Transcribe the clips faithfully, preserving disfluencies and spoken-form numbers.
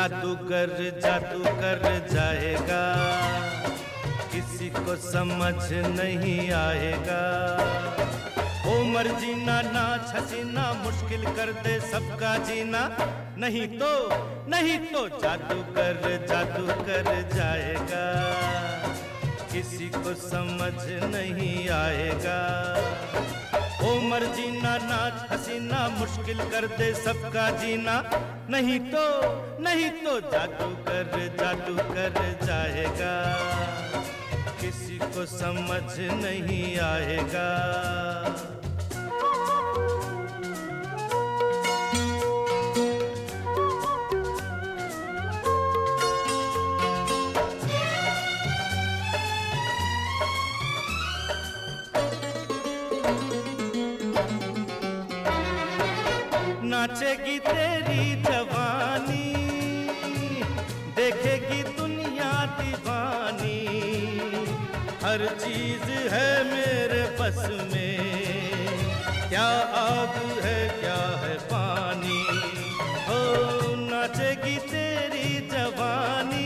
जादूगर जादूगर जाएगा, किसी को समझ नहीं आएगा। उमर जीना नाच हसीना मुश्किल कर दे सबका जीना, नहीं तो नहीं तो जादूगर जादूगर जाएगा, किसी को समझ नहीं आएगा। उमर जीना नाच हसीना मुश्किल कर दे सबका जीना, नहीं तो नहीं तो जादूगर जादूगर जाएगा, किसी को समझ नहीं आएगा। नाचेगी तेरी जवानी, देखेगी दुनिया दीवानी, हर चीज है मेरे बस में, क्या आग है क्या है पानी। हो नाचेगी तेरी जवानी,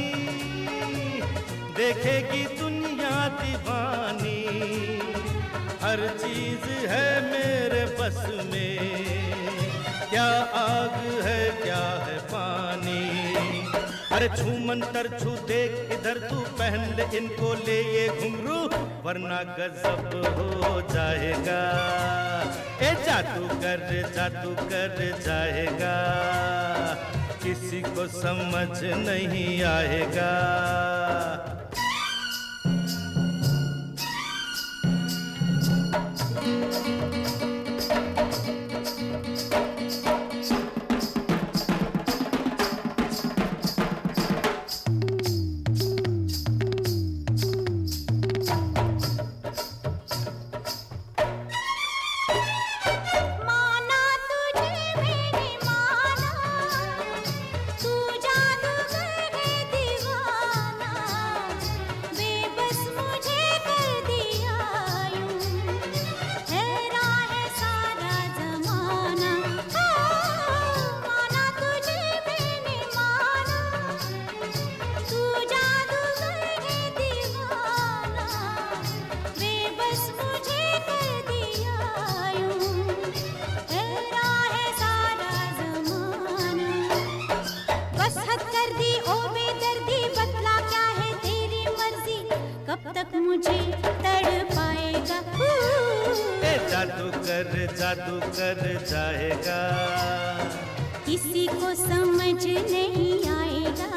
देखेगी दुनिया दीवानी, हर चीज है मेरे बस में, क्या आग है क्या है पानी। अरे छू मंतर छू देख इधर तू, पहन ले इनको ले ये घुंघरू, वरना गजब हो जाएगा। ए जादूगर जादूगर जाएगा, किसी को समझ नहीं आएगा। मुझे तड़पाएगा। ए जादूगर जादूगर जाएगा, किसी को समझ नहीं आएगा।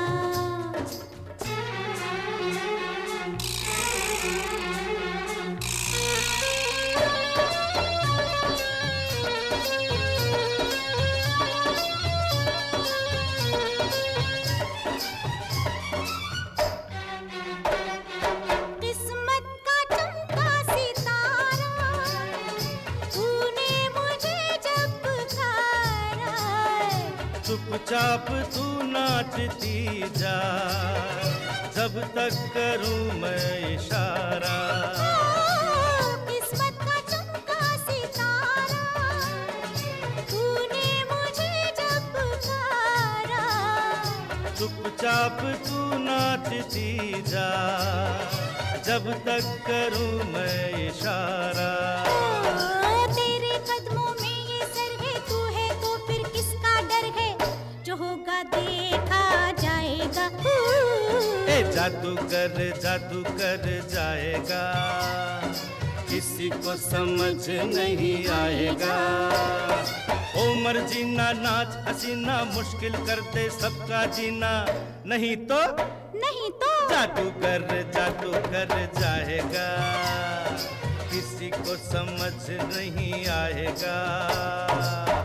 चुपचाप तू नाचती जा, जब तक करूं मैं इशारा। किस्मत का चमका सितारा, तूने मुझे जब पुकारा। चुपचाप तू नाचती जा, जब तक करूं मैं इशारा। तेरे कदमों में ये सर है, तू है तो फिर किसका डर है, जो होगा देखा जाएगा। ए जादूगर जादूगर जाएगा, किसी को समझ नहीं आएगा। उमर जीना नाच हसीना मुश्किल कर दे सबका जीना, नहीं तो नहीं तो जादूगर जादूगर जाएगा, किसी को समझ नहीं आएगा।